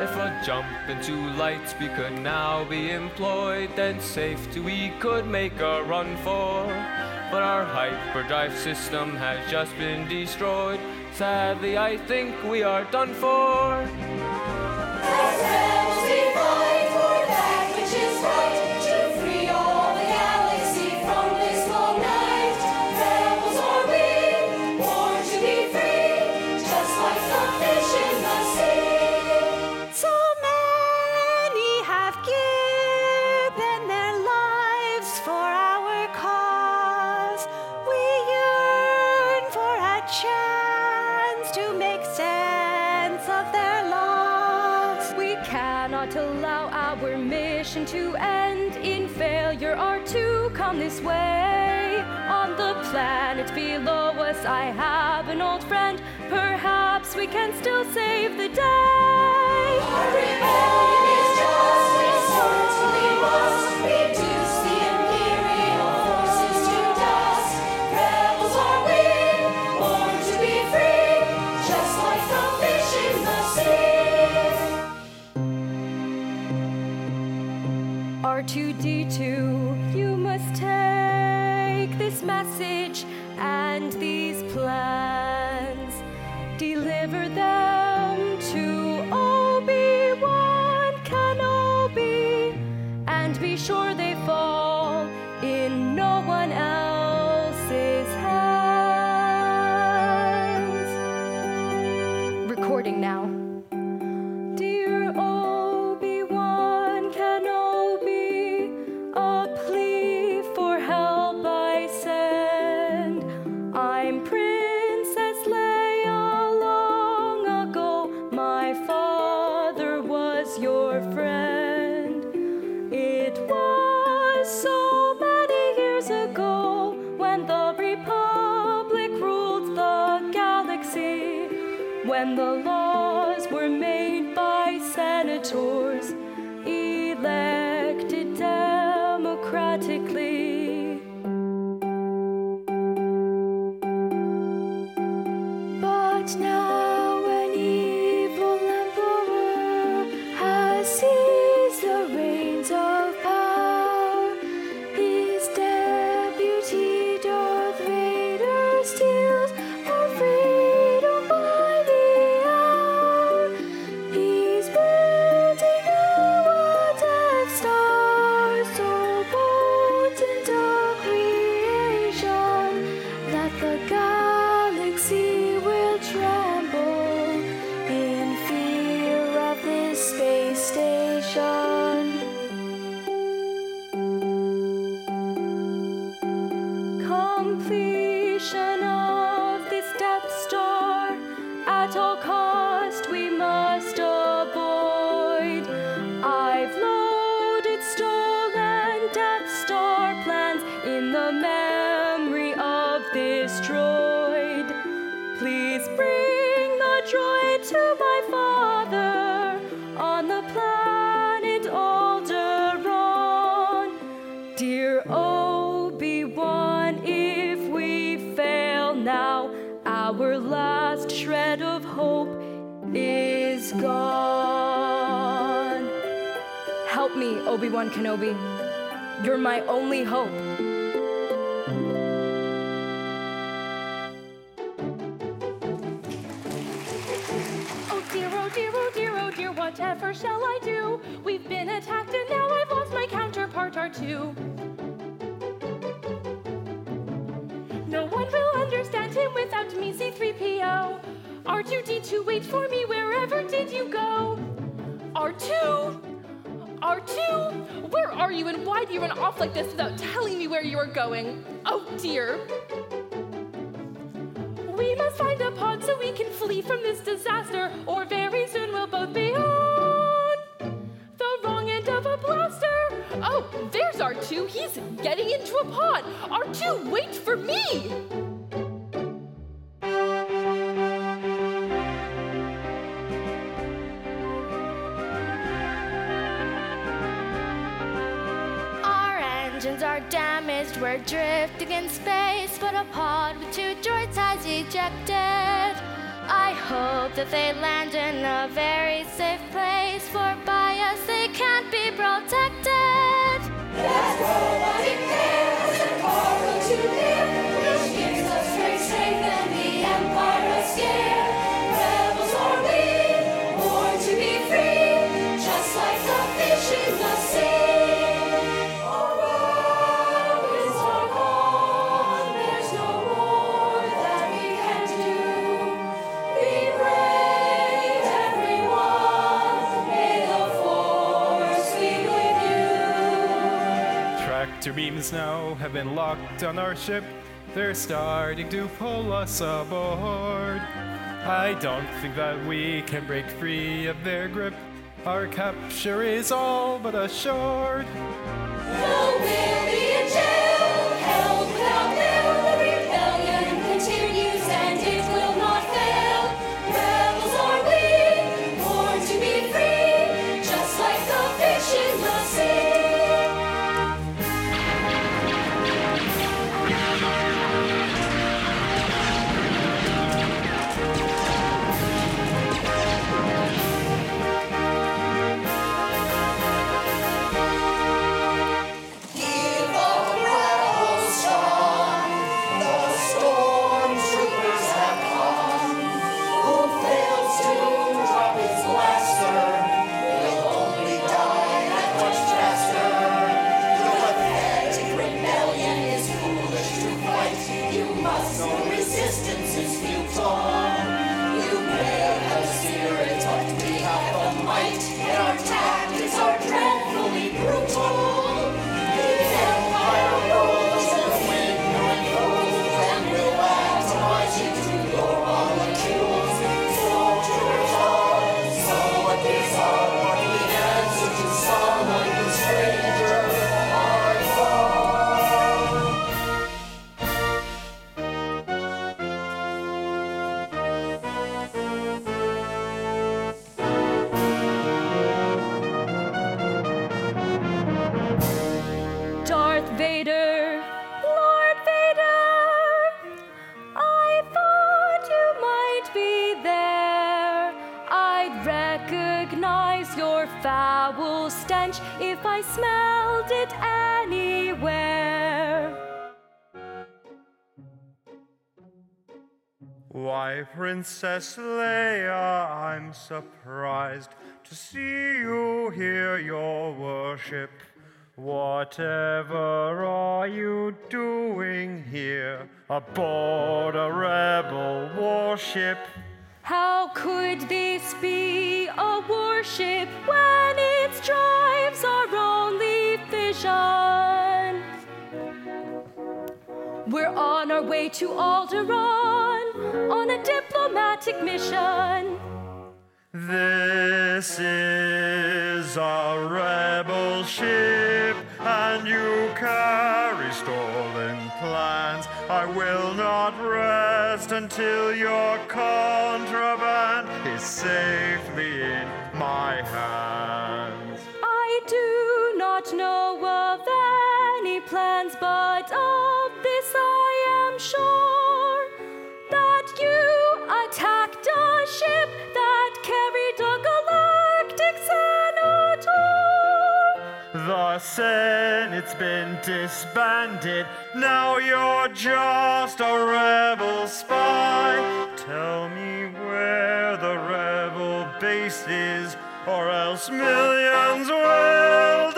If a jump into light speed could now be employed, then safety we could make a run for. But our hyperdrive system has just been destroyed. Sadly, I think we are done for. As rebels we fight for that which is right, to free all the galaxy from this long night. Rebels are we, born to be free, just like the fish in the sea. So many have given their lives for our cause. We yearn for a chance to make sense of their loss. We cannot allow our mission to end in failure or to come this way. On the planet below us, I have an old friend. Perhaps we can still save the day. Our rebellion is just, we certainly must reduce the imperial forces to dust. Rebels are we, born to be free, just like the fish in the sea. R2D2, you must take this message and these plans. Deliver them to Obi-Wan Kenobi, and be sure they fall in no one else's hands. Recording now. Dear Obi-Wan Kenobi, a plea for help I send. I'm Princess Leia. Long ago, my father was your friend. It was so many years ago when the Republic ruled the galaxy, when the laws were made by senators elected democratically. But now an evil emperor has seized the reins of power. His deputy Darth Vader steals our freedom by the hour. He's building now a Death Star, so potent a creation that the galaxy will tremble in fear of this space station. Completion of this Death Star at all cost we must avoid. I've loaded stolen Death Star plans in the memory of this droid. Please bring the droid to my father on the planet Alderaan. Dear Obi-Wan, if we fail now, our last shred of hope is gone. Help me, Obi-Wan Kenobi. You're my only hope. Oh dear, oh dear, oh dear, oh dear, whatever shall I do? We've been attacked and now I've lost my counterpart R2. No one will understand him without me, C-3PO. R2-D2, wait for me, wherever did you go? R2? R2? Where are you and why do you run off like this without telling me where you are going? Oh dear. We must find a pod so we can flee from this disaster, or very soon we'll both be on the wrong end of a blaster. Oh, there's R2. He's getting into a pod. R2, wait for me. Our engines are damaged, we're drifting in space, but a pod with 2 droids has ejected. I hope that they land in a very safe place. winter beams now have been locked on our ship. They're starting to pull us aboard. I don't think that we can break free of their grip. Our capture is all but assured. Though we'll be in jail, held without bail, the rebellion continues and it will not fail. Rebels are we, born to be free, just like the fish in the sea. Foul stench if I smelled it anywhere. Why, Princess Leia, I'm surprised to see you here, your worship. Whatever are you doing here aboard a rebel warship? How could this be a warship when its drives are only fission? We're on our way to Alderaan on a diplomatic mission. This is a rebel ship, and you carry stolen plans. I will not rest until your contraband is safely in my hands. I do not know of any plans, but of this I am sure, that you attacked a ship that carried a galactic senator. The Senate's been disbanded, now you're just a rebel spy. Tell me where the rebel base is, or else millions will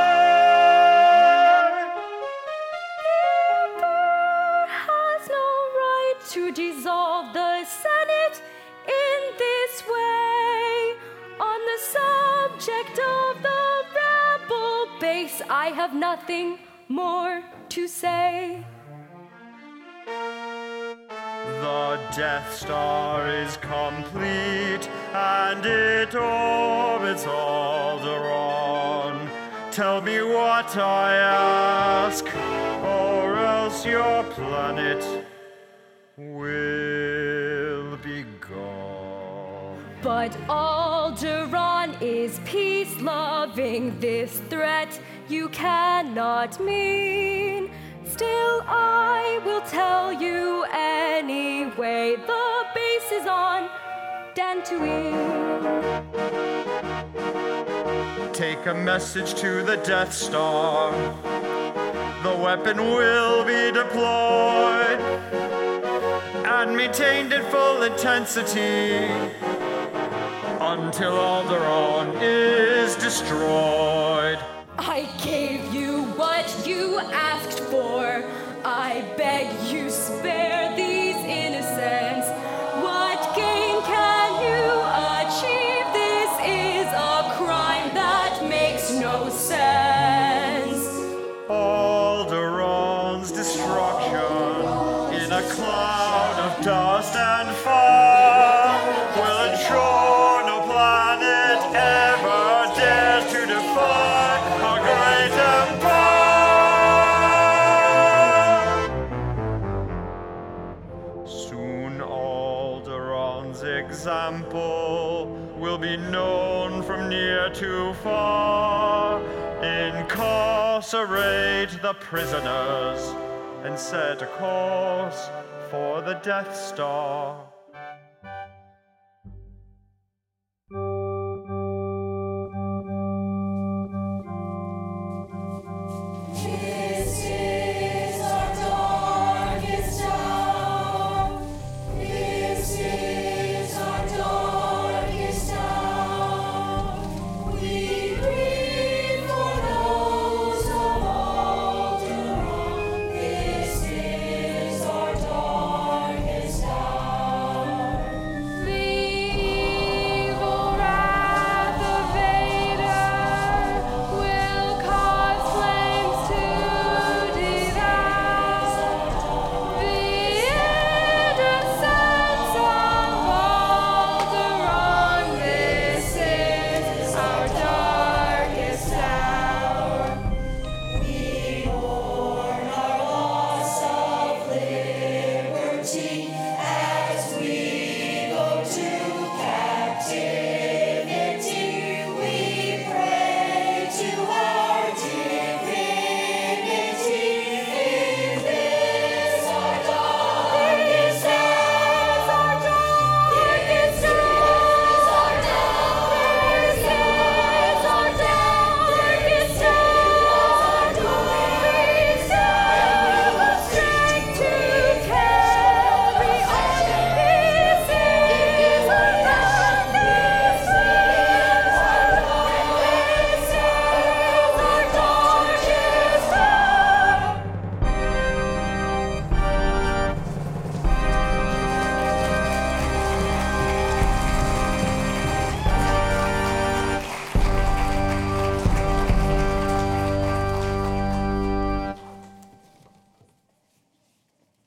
die. The Emperor has no right to dissolve the Senate in this way. On the subject of the rebel base, I have nothing more to say. The Death Star is complete, and it orbits Alderaan. Tell me what I ask, or else your planet will be gone. But Alderaan is peace-loving. This threat you cannot mean. Still, I will tell you anyway. The base is on Dantooine. Take a message to the Death Star. The weapon will be deployed and maintained at full intensity until Alderaan is destroyed. I gave you what you asked for. I beg you spare these innocents. What gain can you achieve? This is a crime that makes no sense. heretofore. Incarcerate the prisoners and set a course for the Death Star.